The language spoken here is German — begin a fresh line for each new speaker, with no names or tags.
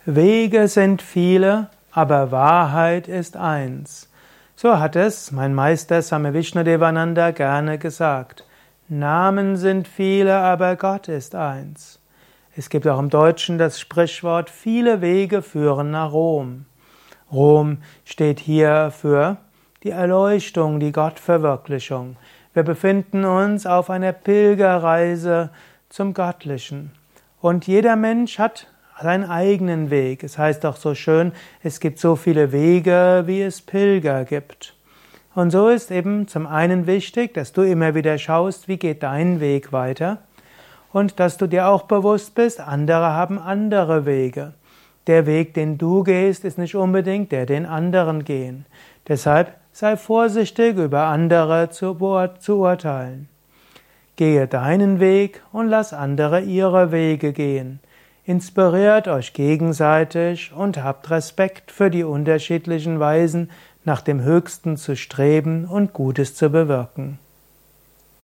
Wege sind viele, aber Wahrheit ist eins. So hat es mein Meister Swami Vishnudevananda gerne gesagt. Namen sind viele, aber Gott ist eins. Es gibt auch im Deutschen das Sprichwort, viele Wege führen nach Rom. Rom steht hier für die Erleuchtung, die Gottverwirklichung. Wir befinden uns auf einer Pilgerreise zum Göttlichen. Und jeder Mensch hat seinen eigenen Weg. Es heißt auch so schön, es gibt so viele Wege, wie es Pilger gibt. Und so ist eben zum einen wichtig, dass du immer wieder schaust, wie geht dein Weg weiter und dass du dir auch bewusst bist, andere haben andere Wege. Der Weg, den du gehst, ist nicht unbedingt der, den anderen gehen. Deshalb sei vorsichtig, über andere zu urteilen. Gehe deinen Weg und lass andere ihre Wege gehen. Inspiriert euch gegenseitig und habt Respekt für die unterschiedlichen Weisen, nach dem Höchsten zu streben und Gutes zu bewirken.